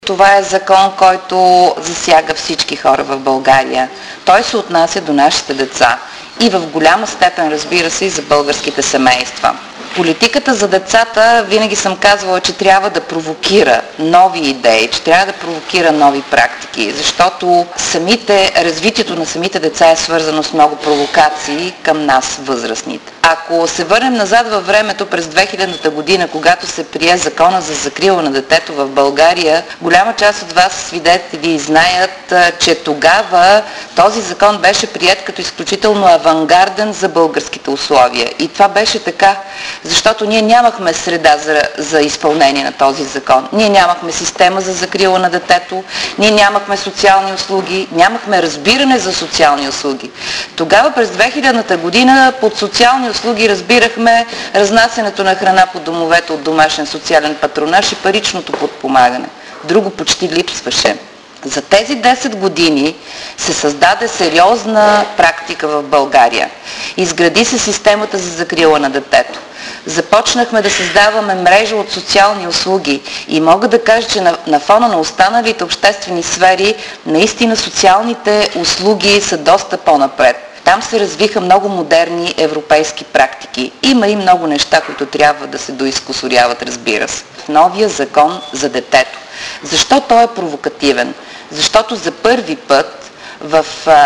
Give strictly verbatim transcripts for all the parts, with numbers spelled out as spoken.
Това е закон, който засяга всички хора в България. Той се отнася до нашите деца и в голяма степен, разбира се, и за българските семейства. Политиката за децата, винаги съм казвала, че трябва да провокира нови идеи, че трябва да провокира нови практики, защото самите, развитието на самите деца е свързано с много провокации към нас, възрастните. Ако се върнем назад във времето, през две хилядната година, когато се прие закона за закрила на детето в България, голяма част от вас свидетели знаят, че тогава този закон беше приет като изключително авангарден за българските условия. И това беше така, защото ние нямахме среда за, за изпълнение на този закон. Ние нямахме система за закрила на детето, ние нямахме социални услуги, нямахме разбиране за социални услуги. Тогава през две хилядната година под социални услуги разбирахме разнасянето на храна по домовете от домашен социален патронаж и паричното подпомагане. Друго почти липсваше. За тези десет години се създаде сериозна практика в България. Изгради се системата за закрила на детето. Започнахме да създаваме мрежа от социални услуги и мога да кажа, че на, на фона на останалите обществени сфери, наистина социалните услуги са доста по-напред. Там се развиха много модерни европейски практики. Има и много неща, които трябва да се доизкусоряват, разбира се. В новия закон за детето. Защо той е провокативен? Защото за първи път в,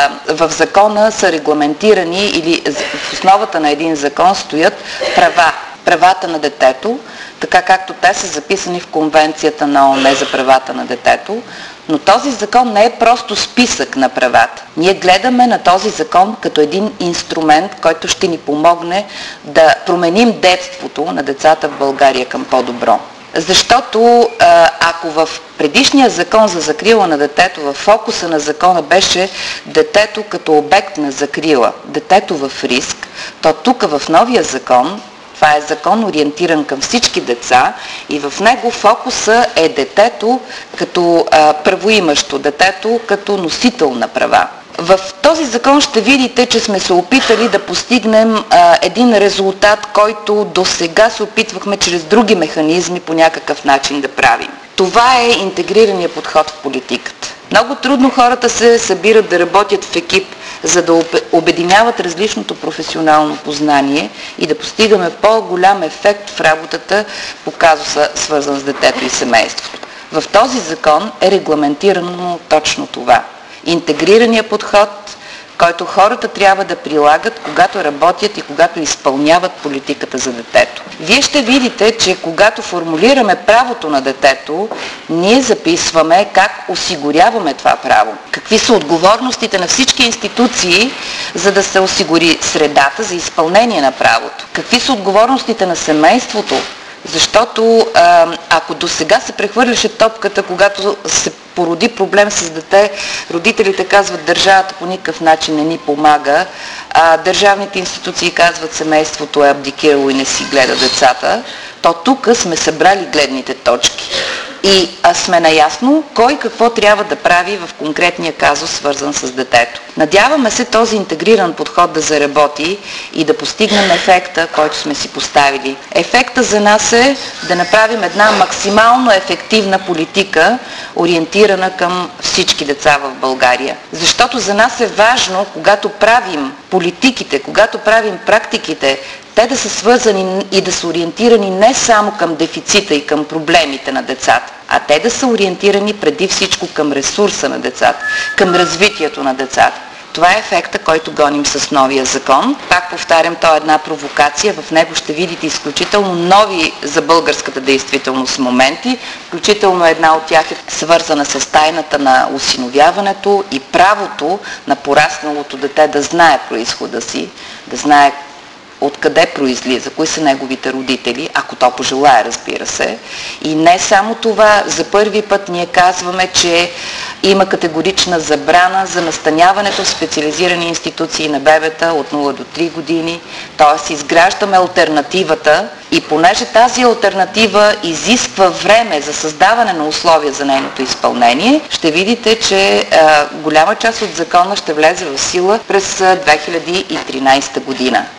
в закона са регламентирани или в основата на един закон стоят права. Правата на детето, така както те са записани в Конвенцията на ООН за правата на детето, но този закон не е просто списък на правата. Ние гледаме на този закон като един инструмент, който ще ни помогне да променим детството на децата в България към по-добро. Защото ако в предишния закон за закрила на детето, в фокуса на закона беше детето като обект на закрила, детето в риск, то тук в новия закон, това е закон ориентиран към всички деца и в него фокуса е детето като а, правоимащо, детето като носител на права. В този закон ще видите, че сме се опитали да постигнем а, един резултат, който до сега се опитвахме чрез други механизми по някакъв начин да правим. Това е интегрираният подход в политиката. Много трудно хората се събират да работят в екип, за да обединяват различното професионално познание и да постигаме по-голям ефект в работата по казуса, свързан с детето и семейството. В този закон е регламентирано точно това. Интегрираният подход, който хората трябва да прилагат, когато работят и когато изпълняват политиката за детето. Вие ще видите, че когато формулираме правото на детето, ние записваме как осигуряваме това право. Какви са отговорностите на всички институции, за да се осигури средата за изпълнение на правото. Какви са отговорностите на семейството, защото а, ако до сега се прехвърляше топката, когато се породи проблем с дете, родителите казват, държавата по никакъв начин не ни помага, а държавните институции казват, семейството е абдикирало и не си гледа децата, то тук сме събрали гледните точки. И а сме наясно кой какво трябва да прави в конкретния казус, свързан с детето. Надяваме се този интегриран подход да заработи и да постигнем ефекта, който сме си поставили. Ефекта за нас е да направим една максимално ефективна политика, ориентирана към всички деца в България. Защото за нас е важно, когато правим политиките, когато правим практиките, те да са свързани и да са ориентирани не само към дефицита и към проблемите на децата, а те да са ориентирани преди всичко към ресурса на децата, към развитието на децата. Това е ефекта, който гоним с новия закон. Пак повтарям, то е една провокация. В него ще видите изключително нови за българската действителност моменти. Включително една от тях е свързана с тайната на осиновяването и правото на порасналото дете да знае произхода си, да знае откъде произлиза, кои са неговите родители, ако то пожелае, разбира се. И не само това, за първи път ние казваме, че има категорична забрана за настаняването в специализирани институции на бебета от нула до три години, т.е. изграждаме алтернативата и понеже тази алтернатива изисква време за създаване на условия за нейното изпълнение, ще видите, че а, голяма част от закона ще влезе в сила през две хиляди и тринадесета година.